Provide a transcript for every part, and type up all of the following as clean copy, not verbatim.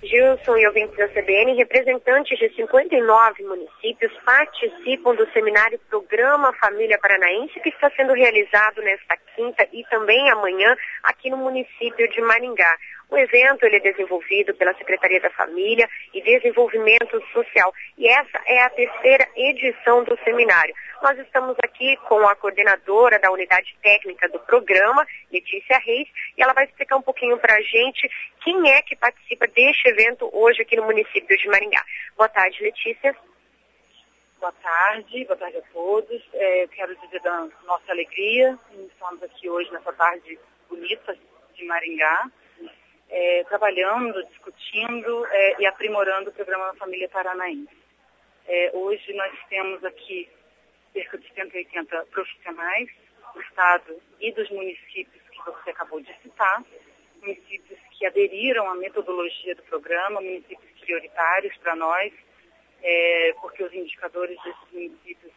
Gilson e ouvintes da CBN, representantes de 59 municípios participam do seminário Programa Família Paranaense, que está sendo realizado nesta quinta e também amanhã aqui no município de Maringá. O evento ele é desenvolvido pela Secretaria da Família e Desenvolvimento Social e essa é a terceira edição do seminário. Nós estamos aqui com a coordenadora da unidade técnica do programa, Letícia Reis, e ela vai explicar um pouquinho para a gente quem é que participa deste evento hoje aqui no município de Maringá. Boa tarde, Letícia. Boa tarde a todos. Eu quero dizer da nossa alegria, estamos aqui hoje nessa tarde bonita de Maringá, trabalhando, discutindo e aprimorando o programa Família Paranaense. Hoje nós temos aqui cerca de 180 profissionais do Estado e dos municípios que você acabou de citar, municípios que aderiram à metodologia do programa, municípios prioritários para nós, porque os indicadores desses municípios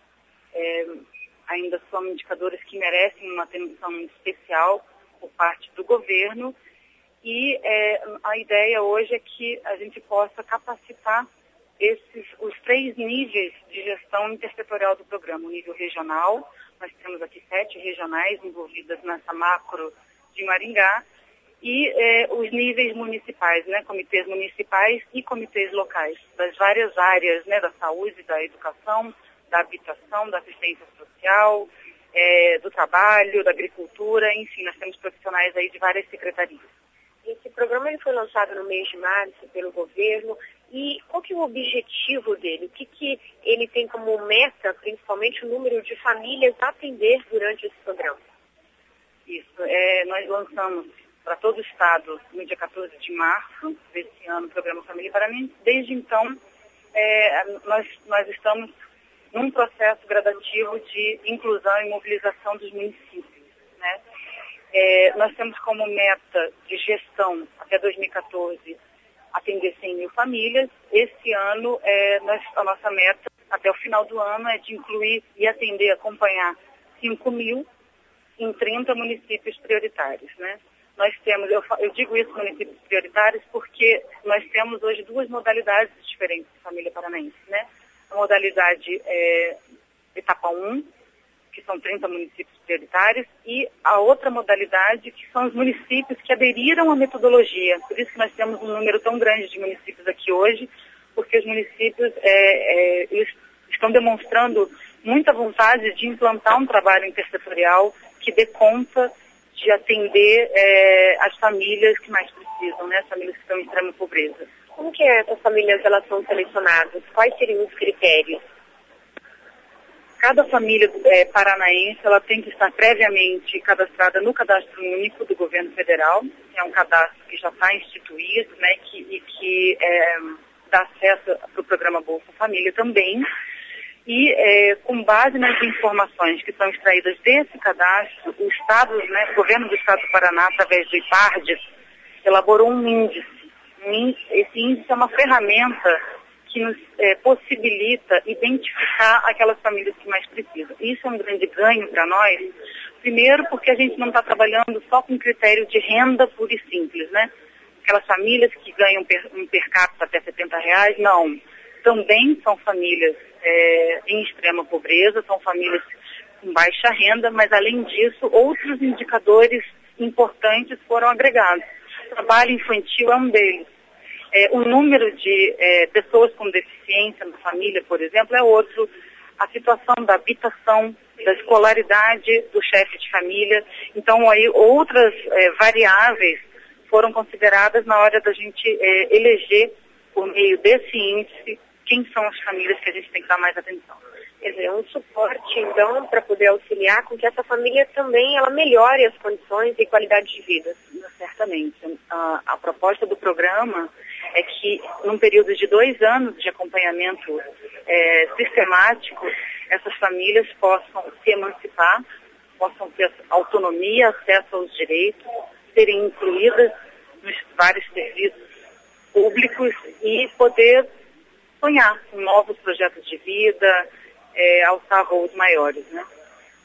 ainda são indicadores que merecem uma atenção especial por parte do governo e a ideia hoje é que a gente possa capacitar os 3 níveis de gestão intersetorial do programa. O nível regional, nós temos aqui 7 regionais envolvidas nessa macro de Maringá, e os níveis municipais, né, comitês municipais e comitês locais, das várias áreas, né, da saúde, da educação, da habitação, da assistência social, do trabalho, da agricultura, enfim, nós temos profissionais aí de várias secretarias. Esse programa ele foi lançado no mês de março pelo governo. E qual que é o objetivo dele? O que ele tem como meta, principalmente o número de famílias a atender durante esse programa? Isso, nós lançamos para todo o estado no dia 14 de março desse ano o programa Família Paranaense. Desde então, nós estamos num processo gradativo de inclusão e mobilização dos municípios, né? Nós temos como meta de gestão até 2014 atender 100 mil famílias. Esse ano, a nossa meta, até o final do ano, é de incluir e atender, acompanhar 5 mil em 30 municípios prioritários, né? Nós temos, eu digo isso, municípios prioritários, porque nós temos hoje 2 modalidades diferentes de família paranaense, né? A modalidade etapa 1, que são 30 municípios prioritários, e a outra modalidade, que são os municípios que aderiram à metodologia. Por isso que nós temos um número tão grande de municípios aqui hoje, porque os municípios eles estão demonstrando muita vontade de implantar um trabalho intersetorial que dê conta de atender as famílias que mais precisam, né? As famílias que estão em extrema pobreza. Como que essas famílias elas são selecionadas? Quais seriam os critérios? Cada família paranaense ela tem que estar previamente cadastrada no Cadastro Único do Governo Federal, que é um cadastro que já está instituído, né, que dá acesso para o programa Bolsa Família também. E com base nas informações que são extraídas desse cadastro, o Estado, né, o Governo do Estado do Paraná, através do IPARDES, elaborou um índice. Esse índice é uma ferramenta que nos possibilita identificar aquelas famílias que mais precisam. Isso é um grande ganho para nós, primeiro porque a gente não está trabalhando só com critério de renda pura e simples, né? Aquelas famílias que ganham um per capita até R$70, não. Também são famílias em extrema pobreza, são famílias com baixa renda, mas além disso, outros indicadores importantes foram agregados. O trabalho infantil é um deles. O número de pessoas com deficiência na família, por exemplo, é outro. A situação da habitação, da escolaridade do chefe de família. Então, aí outras variáveis foram consideradas na hora da gente eleger, por meio desse índice, quem são as famílias que a gente tem que dar mais atenção. Quer dizer, um suporte, então, para poder auxiliar com que essa família também ela melhore as condições e qualidade de vida. Certamente. A proposta do programa é que, num período de 2 anos de acompanhamento sistemático, essas famílias possam se emancipar, possam ter autonomia, acesso aos direitos, serem incluídas nos vários serviços públicos e poder sonhar com novos projetos de vida, alçar voos maiores, né?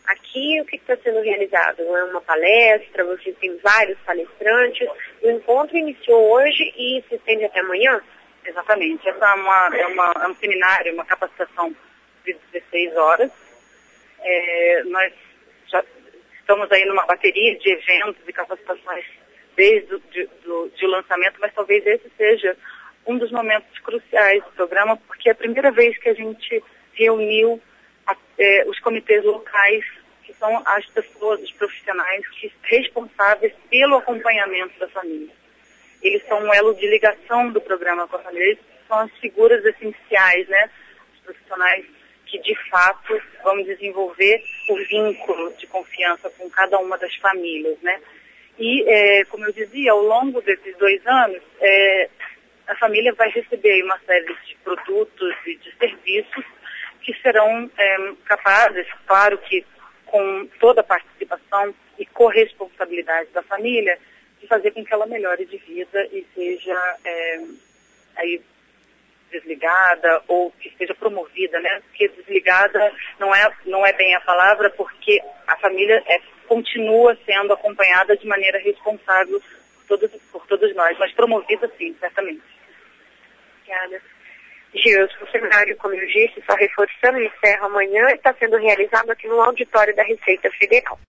Aqui, o que está sendo realizado? É uma palestra, você tem vários palestrantes. O encontro iniciou hoje e se estende até amanhã? Exatamente. Essa é um seminário, uma capacitação de 16 horas. Nós já estamos aí numa bateria de eventos e capacitações desde o lançamento, mas talvez esse seja um dos momentos cruciais do programa, porque é a primeira vez que a gente reuniu os comitês locais, que são as pessoas, os profissionais responsáveis pelo acompanhamento da família. Eles são um elo de ligação do programa com a família, eles são as figuras essenciais, né? Os profissionais que, de fato, vão desenvolver o vínculo de confiança com cada uma das famílias, né? E, como eu dizia, ao longo desses 2 anos, a família vai receber uma série de produtos e de serviços que serão capazes, claro que com toda a participação e corresponsabilidade da família, de fazer com que ela melhore de vida e seja aí desligada ou que seja promovida, né? Porque desligada não é bem a palavra, porque a família continua sendo acompanhada de maneira responsável por todos nós, mas promovida sim, certamente. Obrigada. Gilson, o seminário, como eu disse, só reforçando, encerra amanhã e está sendo realizado aqui no auditório da Receita Federal.